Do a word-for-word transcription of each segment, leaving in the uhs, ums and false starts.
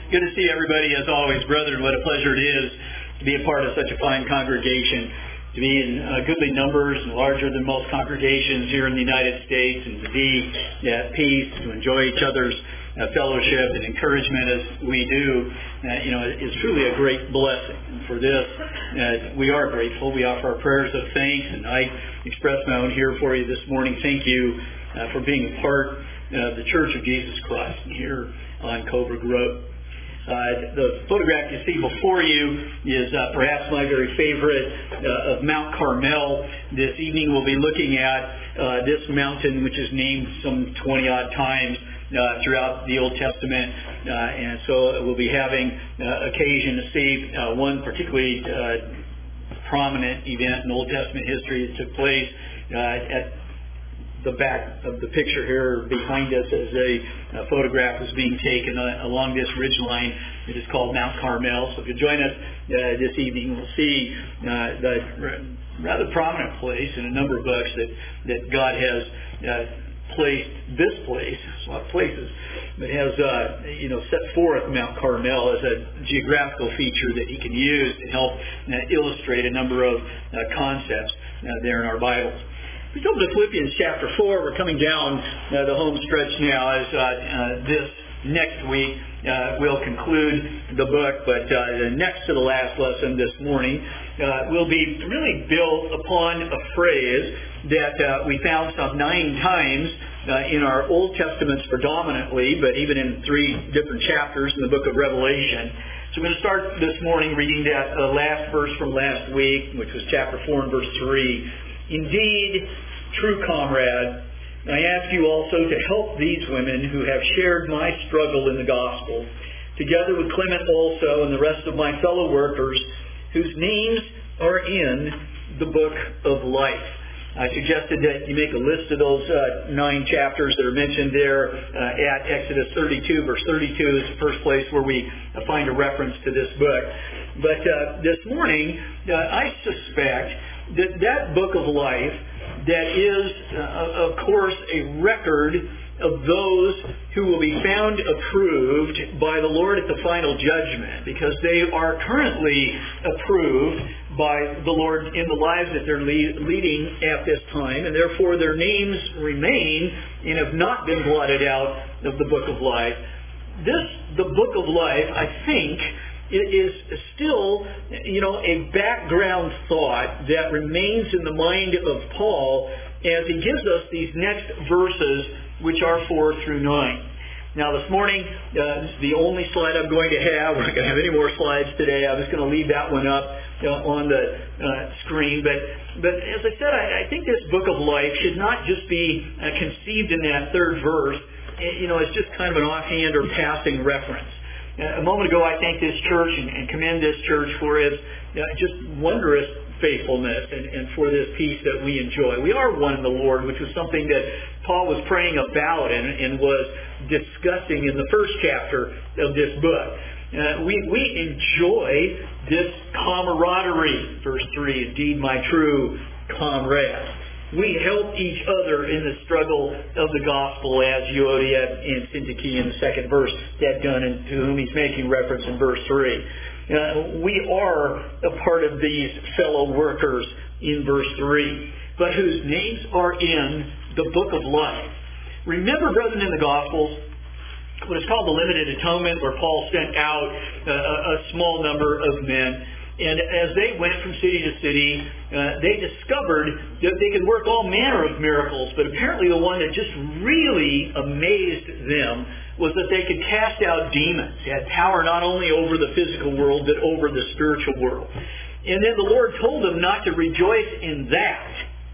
Good to see everybody as always, brethren. What a pleasure it is to be a part of such a fine congregation, to be in uh, goodly numbers and larger than most congregations here in the United States, and to be at peace, to enjoy each other's uh, fellowship and encouragement as we do. Uh, you know, is truly a great blessing. And for this, uh, we are grateful. We offer our prayers of thanks, and I express my own here for you this morning. Thank you uh, for being a part of the Church of Jesus Christ here on Coburg Road. Uh, the photograph you see before you is uh, perhaps my very favorite uh, of Mount Carmel. This evening we'll be looking at uh, this mountain, which is named some twenty-odd times uh, throughout the Old Testament. Uh, and so we'll be having uh, occasion to see uh, one particularly uh, prominent event in Old Testament history that took place uh, at the back of the picture here behind us as a, a photograph is being taken uh, along this ridge line. It is called Mount Carmel. So if you join us uh, this evening, we'll see uh, the rather prominent place in a number of books that, that God has uh, placed this place, a lot of places, but has uh, you know set forth Mount Carmel as a geographical feature that he can use to help uh, illustrate a number of uh, concepts uh, there in our Bibles. We go to Philippians chapter four. We're coming down uh, the home stretch now as uh, uh, this next week uh, we'll conclude the book, but uh, the next to the last lesson this morning uh, will be really built upon a phrase that uh, we found some nine times uh, in our Old Testaments predominantly, but even in three different chapters in the book of Revelation. So we're going to start this morning reading that uh, last verse from last week, which was chapter four and verse three. Indeed, true comrade, I ask you also to help these women who have shared my struggle in the gospel, together with Clement also and the rest of my fellow workers, whose names are in the book of life. I suggested that you make a list of those uh, nine chapters that are mentioned there uh, at Exodus thirty-two. Verse thirty-two is the first place where we uh, find a reference to this book. But uh, this morning, uh, I suspect that that book of life that is, uh, of course, a record of those who will be found approved by the Lord at the final judgment, because they are currently approved by the Lord in the lives that they're lead, leading at this time, and therefore their names remain and have not been blotted out of the book of life. This, the book of life, I think, it is still, you know, a background thought that remains in the mind of Paul as he gives us these next verses, which are four through nine. Now, this morning, uh, this is the only slide I'm going to have. We're not going to have any more slides today. I'm just going to leave that one up uh, on the uh, screen. But, but as I said, I, I think this book of life should not just be uh, conceived in that third verse, you know, it's just kind of an offhand or passing reference. A moment ago, I thanked this church and, and commend this church for its uh, just wondrous faithfulness and, and for this peace that we enjoy. We are one in the Lord, which was something that Paul was praying about and, and was discussing in the first chapter of this book. Uh, we, we enjoy this camaraderie, verse three, indeed my true comrade. We help each other in the struggle of the gospel, as Euodia and Syntyche in the second verse had done, and to whom he's making reference in verse three. Uh, we are a part of these fellow workers in verse three, but whose names are in the book of life. Remember, brethren, in the Gospels, what is called the limited atonement, where Paul sent out uh, a small number of men. And as they went from city to city, uh, they discovered that they could work all manner of miracles. But apparently the one that just really amazed them was that they could cast out demons. They had power not only over the physical world, but over the spiritual world. And then the Lord told them not to rejoice in that,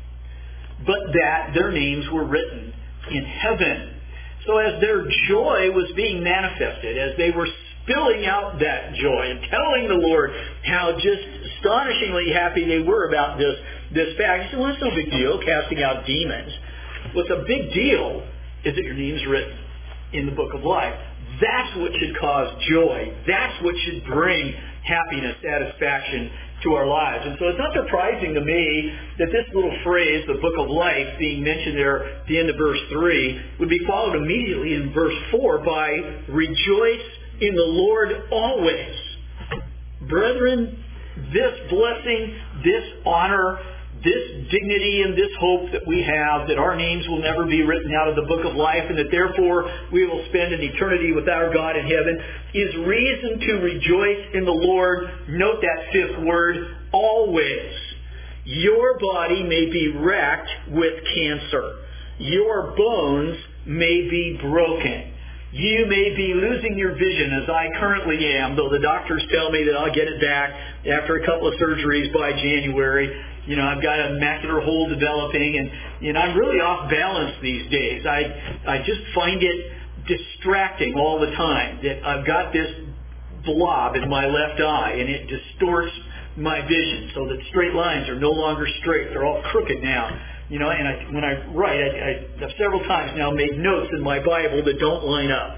but that their names were written in heaven. So as their joy was being manifested, as they were spilling out that joy and telling the Lord how just astonishingly happy they were about this, this fact, he said, well, it's no big deal, casting out demons. What's a big deal is that your name's written in the book of life. That's what should cause joy. That's what should bring happiness, satisfaction to our lives. And so it's not surprising to me that this little phrase, the book of life, being mentioned there at the end of verse three, would be followed immediately in verse four by rejoice in the Lord always. Brethren, this blessing, this honor, this dignity and this hope that we have, that our names will never be written out of the book of life and that therefore we will spend an eternity with our God in heaven, is reason to rejoice in the Lord. Note that fifth word, always. Your body may be racked with cancer. Your bones may be broken. You may be losing your vision, as I currently am, though the doctors tell me that I'll get it back after a couple of surgeries by January. You know, I've got a macular hole developing, and you know, I'm really off balance these days. I I just find it distracting all the time that I've got this blob in my left eye, and it distorts my vision so that straight lines are no longer straight. They're all crooked now. You know, and I, when I write, I, I have several times now made notes in my Bible that don't line up.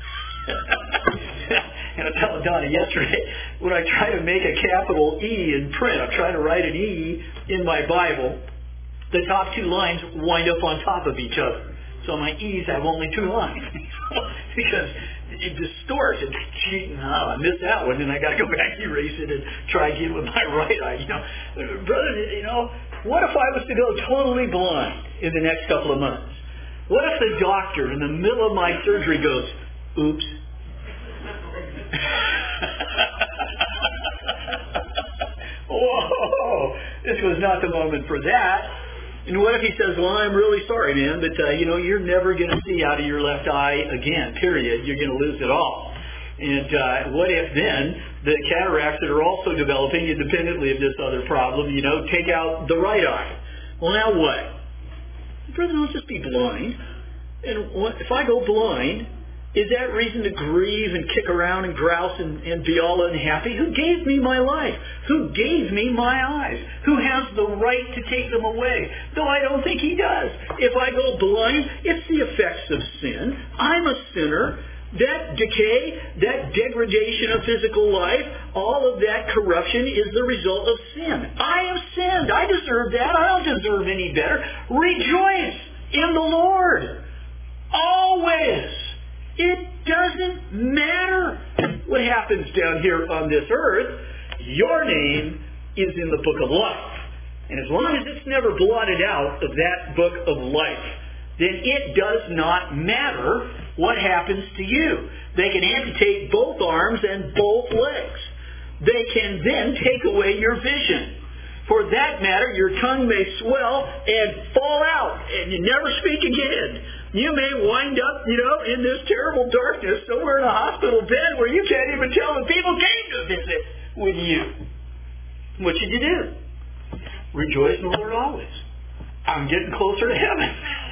And I told Donna yesterday, when I try to make a capital E in print, I'm trying to write an E in my Bible, the top two lines wind up on top of each other. So my E's have only two lines. Because it distorts. It's cheating. Oh, I missed that one, and I got to go back, erase it, and try again with my right eye. You know, brother, you know, what if I was to go totally blind in the next couple of months? What if the doctor in the middle of my surgery goes, oops? Whoa, this was not the moment for that. And what if he says, well, I'm really sorry, man, but, uh, you know, you're never going to see out of your left eye again, period. You're going to lose it all. And uh, what if then the cataracts that are also developing independently of this other problem, you know, take out the right eye? Well, now what? Brother, I'll just be blind. And what, if I go blind, is that reason to grieve and kick around and grouse and, and be all unhappy? Who gave me my life? Who gave me my eyes? Who has the right to take them away? Though I don't think he does. If I go blind, it's the effects of sin. I'm a sinner. That decay, that degradation of physical life, all of that corruption is the result of sin. I have sinned. I deserve that. I don't deserve any better. Rejoice in the Lord. Always. It doesn't matter what happens down here on this earth. Your name is in the book of life. And as long as it's never blotted out of that book of life, then it does not matter what happens to you. They can amputate both arms and both legs. They can then take away your vision. For that matter, your tongue may swell and fall out, and you never speak again. You may wind up, you know, in this terrible darkness somewhere in a hospital bed where you can't even tell when people came to visit with you. What should you do? Rejoice in the Lord always. I'm getting closer to heaven.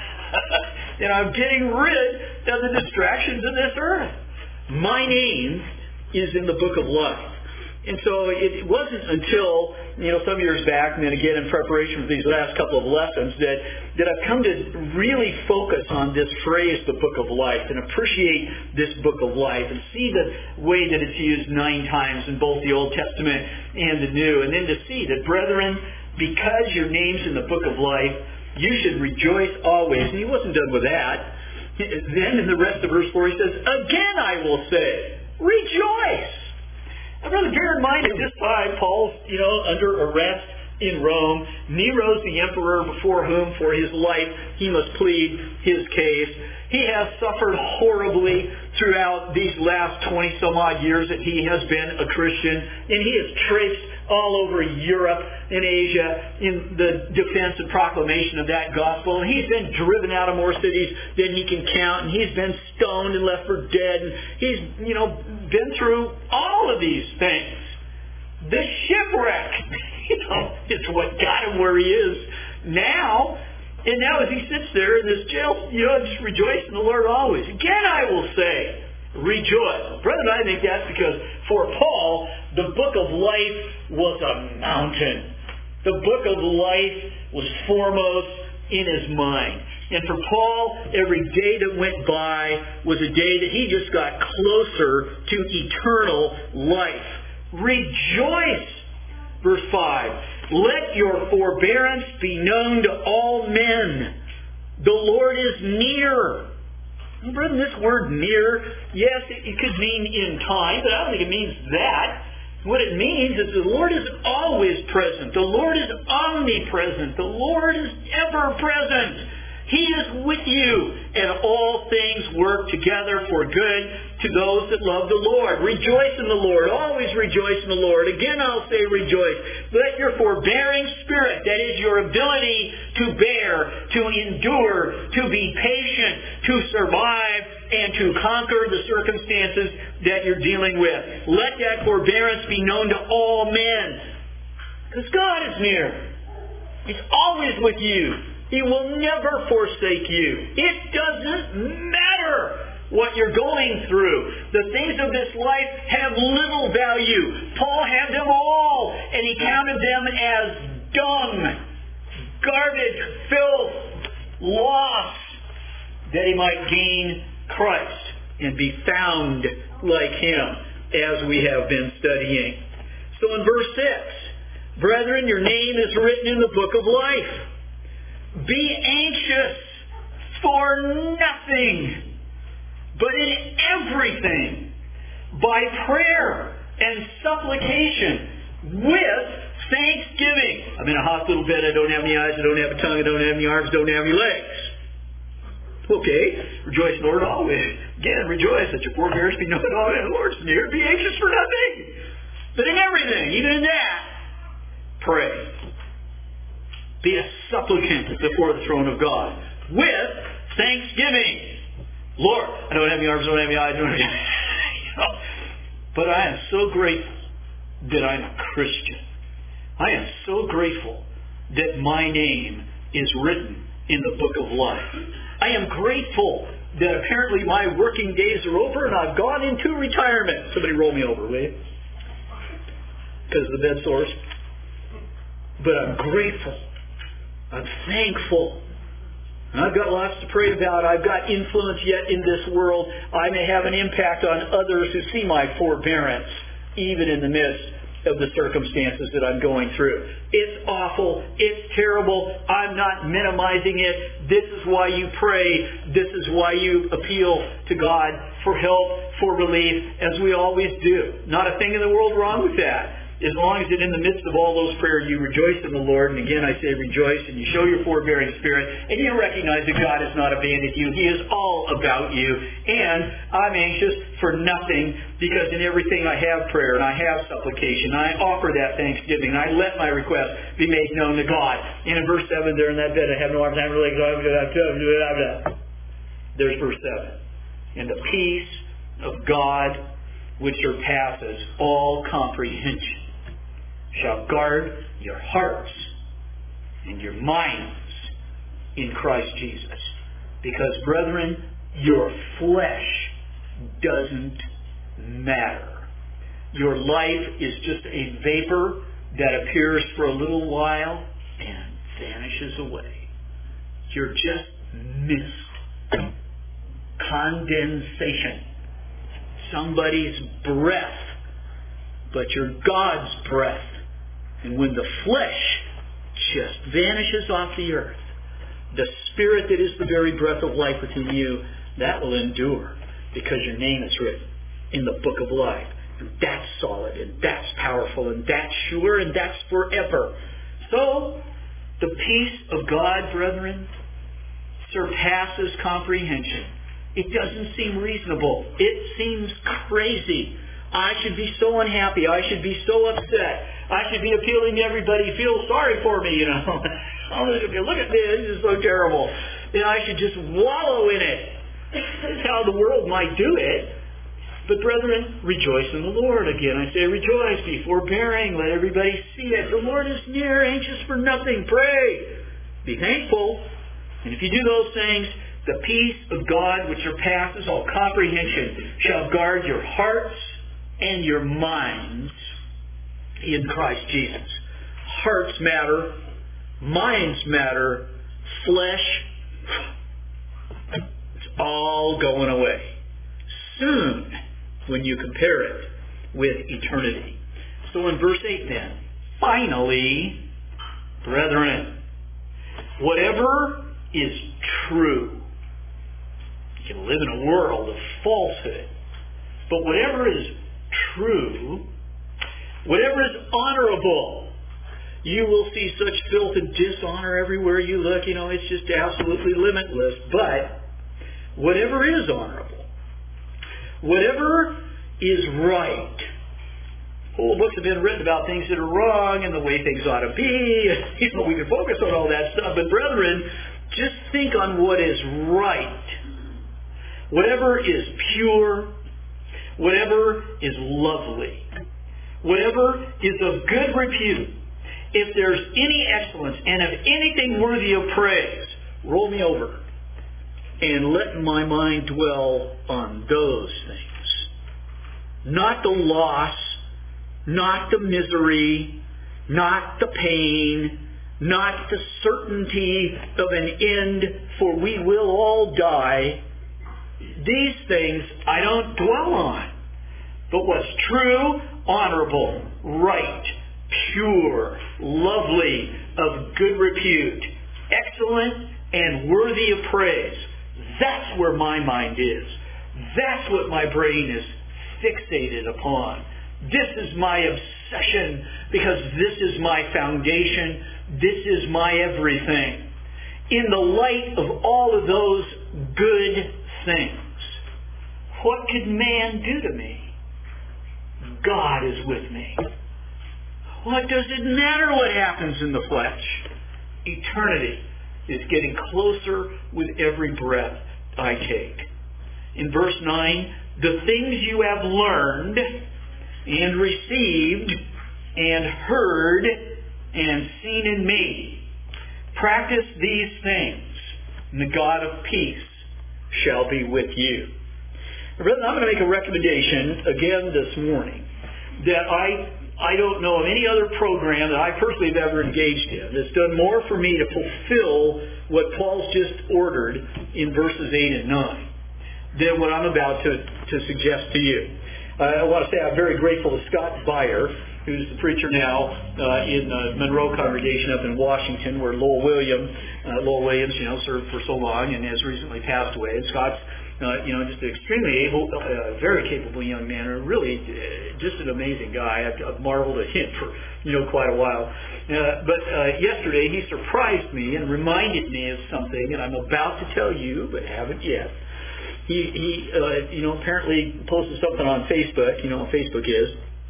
And I'm getting rid of the distractions of this earth. My name is in the book of life. And so it wasn't until, you know, some years back, and then again in preparation for these last couple of lessons, that, that I've come to really focus on this phrase, the book of life, and appreciate this book of life, and see the way that it's used nine times in both the Old Testament and the New, and then to see that, brethren, because your name's in the book of life, you should rejoice always. And he wasn't done with that. Then in the rest of verse four, he says, again I will say, rejoice. Now, brother, bear in mind at this time, Paul's, you know, under arrest in Rome. Nero's the emperor before whom, for his life, he must plead his case. He has suffered horribly throughout these last twenty some odd years that he has been a Christian. And he has traipsed all over Europe and Asia in the defense and proclamation of that gospel. And he's been driven out of more cities than he can count. And he's been stoned and left for dead. And he's, you know, been through all of these things. The shipwreck, you know, is what got him where he is now. And now as he sits there in this jail, you know, just rejoice in the Lord always. Again, I will say, rejoice. Brethren, I think that's because for Paul, the book of life was a mountain. The book of life was foremost in his mind. And for Paul, every day that went by was a day that he just got closer to eternal life. Rejoice! Verse five, let your forbearance be known to all men. The Lord is near. Brethren, this word near, yes, it, it could mean in time, but I don't think it means that. What it means is the Lord is always present. The Lord is omnipresent. The Lord is ever present. He is with you, and all things work together for good to those that love the Lord. Rejoice in the Lord. Always rejoice in the Lord. Again, I'll say rejoice. Let your forbearing spirit, that is your ability to bear, to endure, to be patient, to survive, and to conquer the circumstances that you're dealing with. Let that forbearance be known to all men. Because God is near. He's always with you. He will never forsake you. It doesn't matter what you're going through. The things of this life have little value. Paul had them all, and he counted them as dung, garbage, filth, loss, that he might gain Christ and be found like Him, as we have been studying. So in verse six, brethren, your name is written in the book of life. Be anxious for nothing, but in everything, by prayer and supplication, with thanksgiving. I'm in a hospital bed. I don't have any eyes. I don't have a tongue. I don't have any arms. I don't have any legs. Okay. Rejoice, Lord, always. Again, rejoice that your forbearance be known to all men. The Lord's near. Be anxious for nothing, but in everything, even in that, pray. Be a supplicant before the throne of God with thanksgiving. Lord, I don't have any arms, I don't have any eyes, I don't have any... But I am so grateful that I'm a Christian. I am so grateful that my name is written in the book of life. I am grateful that apparently my working days are over and I've gone into retirement. Somebody roll me over, will you? Because of the bed sores. But I'm grateful. I'm thankful. And I've got lots to pray about. I've got influence yet in this world. I may have an impact on others who see my forbearance, even in the midst of the circumstances that I'm going through. It's awful. It's terrible. I'm not minimizing it. This is why you pray. This is why you appeal to God for help, for relief, as we always do. Not a thing in the world wrong with that. As long as that in the midst of all those prayers you rejoice in the Lord, and again I say rejoice, and you show your forbearing spirit, and you recognize that God has not abandoned you. He is all about you. And I'm anxious for nothing, because in everything I have prayer, and I have supplication. I offer that thanksgiving. I let my request be made known to God. And in verse seven there in that bed, I have no arms, I have no legs, there's verse seven. And the peace of God, which surpasses all comprehension, shall guard your hearts and your minds in Christ Jesus. Because, brethren, your flesh doesn't matter. Your life is just a vapor that appears for a little while and vanishes away. You're just mist. Condensation. Somebody's breath. But you're God's breath. And when the flesh just vanishes off the earth, the Spirit that is the very breath of life within you, that will endure, because your name is written in the book of life. And that's solid, and that's powerful, and that's sure, and that's forever. So, the peace of God, brethren, surpasses comprehension. It doesn't seem reasonable. It seems crazy. I should be so unhappy. I should be so upset. I should be appealing to everybody. Feel sorry for me, you know. Oh, look at this. This is so terrible. And I should just wallow in it. That's how the world might do it. But brethren, rejoice in the Lord. Again, I say rejoice. Be forbearing. Let everybody see it. The Lord is near, anxious for nothing. Pray. Be thankful. And if you do those things, the peace of God, which surpasses all comprehension, shall guard your hearts and your minds in Christ Jesus. Hearts matter. Minds matter. Flesh, it's all going away soon when you compare it with eternity. So in verse eight then, finally, brethren, whatever is true, can live in a world of falsehood. But whatever is true, whatever is honorable, you will see such filth and dishonor everywhere you look. You know, it's just absolutely limitless. But whatever is honorable, whatever is right, whole books have been written about things that are wrong and the way things ought to be. You know, we can focus on all that stuff. But brethren, just think on what is right. Whatever is pure, whatever is lovely, whatever is of good repute, if there's any excellence and of anything worthy of praise, roll me over and let my mind dwell on those things. Not the loss, not the misery, not the pain, not the certainty of an end, for we will all die. These things I don't dwell on. But what's true, honorable, right, pure, lovely, of good repute, excellent, and worthy of praise, that's where my mind is. That's what my brain is fixated upon. This is my obsession because this is my foundation. This is my everything. In the light of all of those good things, what could man do to me? God is with me. What does it matter what happens in the flesh? Eternity is getting closer with every breath I take. In verse nine, the things you have learned and received and heard and seen in me, practice these things, and the God of peace shall be with you. Brethren, I'm going to make a recommendation again this morning that I I don't know of any other program that I personally have ever engaged in that's done more for me to fulfill what Paul's just ordered in verses eight and nine than what I'm about to, to suggest to you. Uh, I want to say I'm very grateful to Scott Beyer, who's the preacher now uh, in the Monroe congregation up in Washington, where Lowell Williams, uh, Lowell Williams, you know, served for so long and has recently passed away. And Scott's, uh, you know, just an extremely able, uh, very capable young man, and really uh, just an amazing guy. I've, I've marveled at him for, you know, quite a while. Uh, but uh, yesterday he surprised me and reminded me of something, and I'm about to tell you, but haven't yet. He, he uh, you know, apparently posted something on Facebook. You know what Facebook is.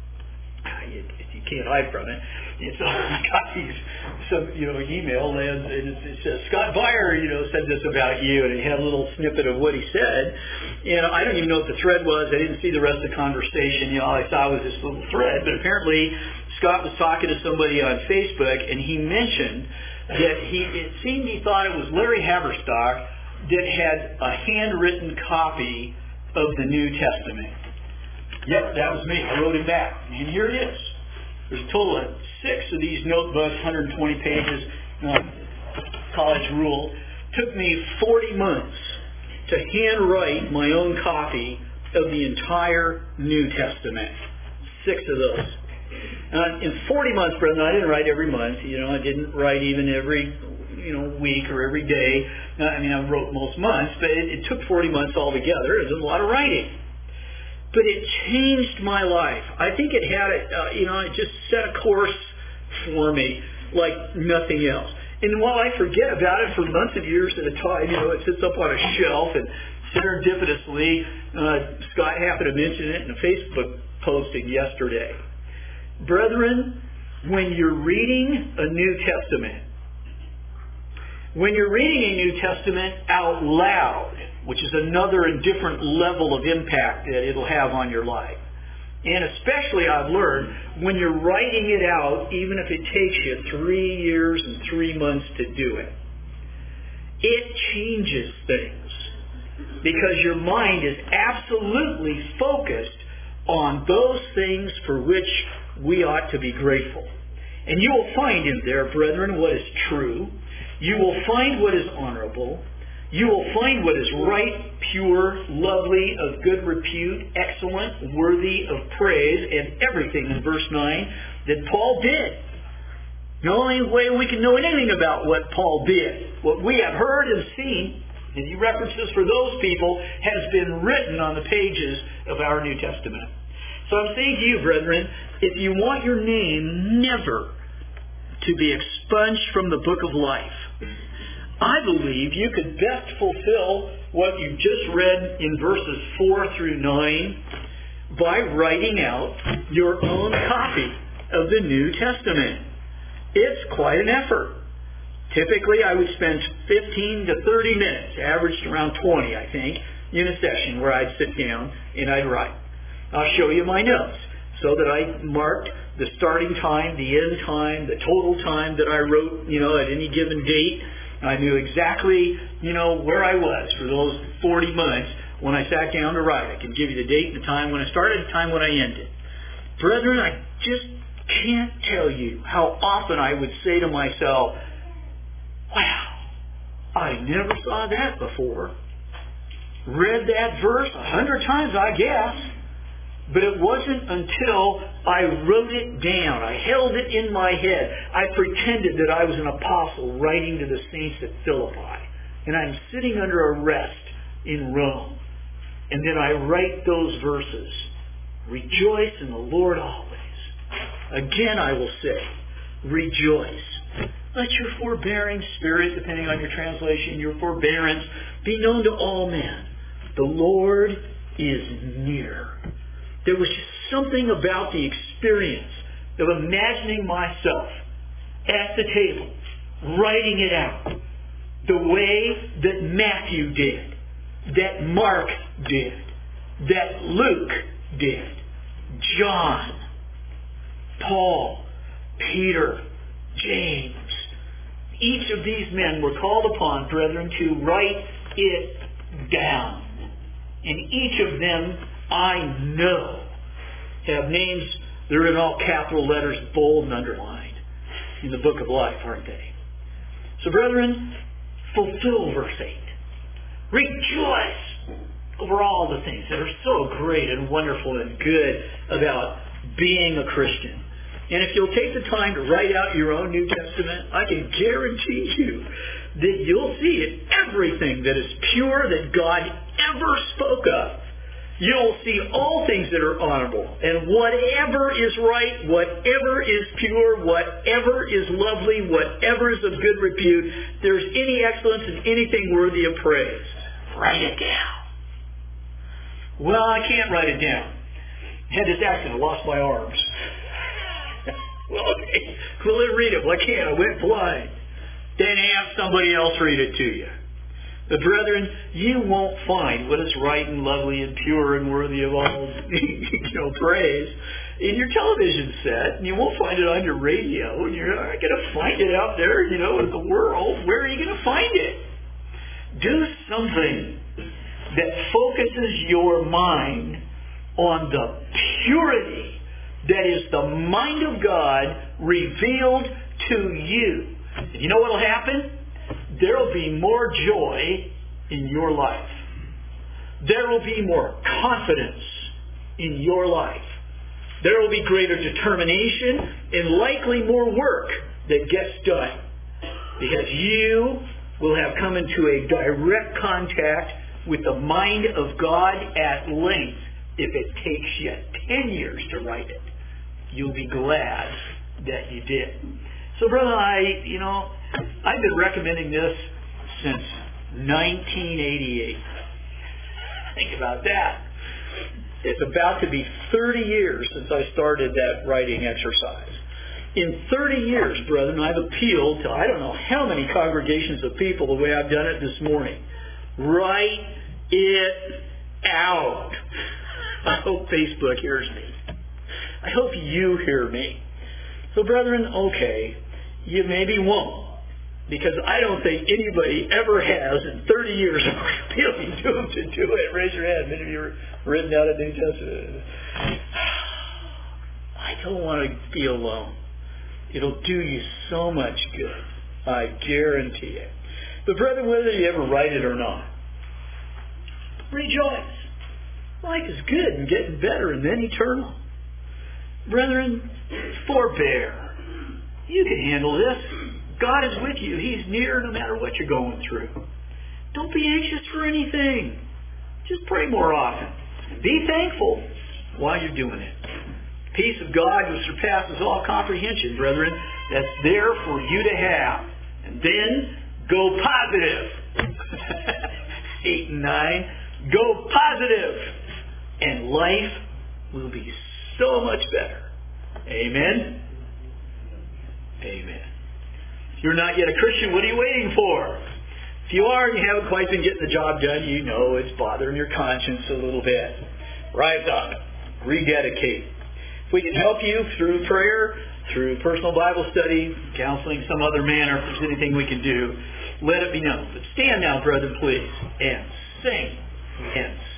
You, you can't hide from it. And so I got these, some, you know, email, and it, it says, Scott Beyer, you know, said this about you, and he had a little snippet of what he said. And I don't even know what the thread was. I didn't see the rest of the conversation. You know, all I saw was this little thread. But apparently Scott was talking to somebody on Facebook, and he mentioned that he, it seemed he thought it was Larry Haverstock that had a handwritten copy of the New Testament. Yep, that was me. I wrote it back. And here it is. There's a total of six of these notebooks, one hundred twenty pages, uh, college rule. Took me forty months to handwrite my own copy of the entire New Testament. Six of those. Uh, in forty months, brethren, I didn't write every month. You know, I didn't write even every, you know, week or every day. Uh, I mean, I wrote most months, but it, it took forty months altogether. It was a lot of writing. But it changed my life. I think it had, a, uh, you know, it just set a course for me like nothing else. And while I forget about it for months and years at a time, you know, it sits up on a shelf, and serendipitously, uh, Scott happened to mention it in a Facebook posting yesterday. Brethren, when you're reading a New Testament, when you're reading a New Testament out loud, which is another and different level of impact that it'll have on your life. And especially, I've learned, when you're writing it out, even if it takes you three years and three months to do it, it changes things. Because your mind is absolutely focused on those things for which we ought to be grateful. And you will find in there, brethren, what is true. You will find what is honorable. You will find what is right, pure, lovely, of good repute, excellent, worthy of praise, and everything in verse nine that Paul did. The only way we can know anything about what Paul did, what we have heard and seen, Any references for those people has been written on the pages of our New Testament. So I'm saying to you, brethren, if you want your name never to be expunged from the book of life, I believe you could best fulfill what you just read in verses four through nine by writing out your own copy of the New Testament. It's quite an effort. Typically, I would spend fifteen to thirty minutes, averaged around twenty, I think, in a session where I'd sit down and I'd write. I'll show you my notes so that I marked the starting time, the end time, the total time that I wrote, you know, at any given date. I knew exactly, you know, where I was for those forty months when I sat down to write. I could give you the date and the time when I started, the time when I ended. Brethren, I just can't tell you how often I would say to myself, wow, I never saw that before. Read that verse a hundred times, I guess. But it wasn't until I wrote it down, I held it in my head, I pretended that I was an apostle writing to the saints at Philippi. And I'm sitting under arrest in Rome. And then I write those verses. Rejoice in the Lord always. Again I will say, rejoice. Let your forbearing spirit, depending on your translation, your forbearance, be known to all men. The Lord is near. There was just something about the experience of imagining myself at the table, writing it out, the way that Matthew did, that Mark did, that Luke did, John, Paul, Peter, James. Each of these men were called upon, brethren, to write it down. And each of them, I know, have names that are in all capital letters, bold and underlined, in the book of life, aren't they? So, brethren, fulfill verse eight. Rejoice over all the things that are so great and wonderful and good about being a Christian. And if you'll take the time to write out your own New Testament, I can guarantee you that you'll see in everything that is pure that God ever spoke of. You'll see all things that are honorable, and whatever is right, whatever is pure, whatever is lovely, whatever is of good repute, if there's any excellence in anything worthy of praise, write it down. Well, I can't write it down. I had this accident, I lost my arms. Well, okay, well, then read it. Well, I can't. I went blind. Then have somebody else read it to you. But brethren, you won't find what is right and lovely and pure and worthy of all you know, praise in your television set. And you won't find it on your radio. And you're not going to find it out there, you know, in the world. Where are you going to find it? Do something that focuses your mind on the purity that is the mind of God revealed to you. And you know what will happen? There will be more joy in your life. There will be more confidence in your life. There will be greater determination and likely more work that gets done. Because you will have come into a direct contact with the mind of God at length. If it takes you ten years to write it, you'll be glad that you did. So, brother, I, you know, I've been recommending this since nineteen eighty-eight. Think about that. It's about to be thirty years since I started that writing exercise. In thirty years, brethren, I've appealed to I don't know how many congregations of people the way I've done it this morning. Write it out. I hope Facebook hears me. I hope you hear me. So, brethren, okay, you maybe won't. Because I don't think anybody ever has in thirty years of appealing to them to do it. Raise your hand. Many of you are written out a New Testament. I don't want to be alone. It'll do you so much good. I guarantee it. But, brethren, whether you ever write it or not, rejoice. Life is good and getting better and then eternal. Brethren, forbear. You can handle this. God is with you. He's near no matter what you're going through. Don't be anxious for anything. Just pray more often. And be thankful while you're doing it. The peace of God which surpasses all comprehension, brethren, that's there for you to have. And then go positive. Eight and nine. Go positive. And life will be so much better. Amen? Amen. If you're not yet a Christian, what are you waiting for? If you are and you haven't quite been getting the job done, you know it's bothering your conscience a little bit. Rise up. Rededicate. If we can help you through prayer, through personal Bible study, counseling, some other manner, if there's anything we can do, let it be known. But stand now, brethren, please, and sing and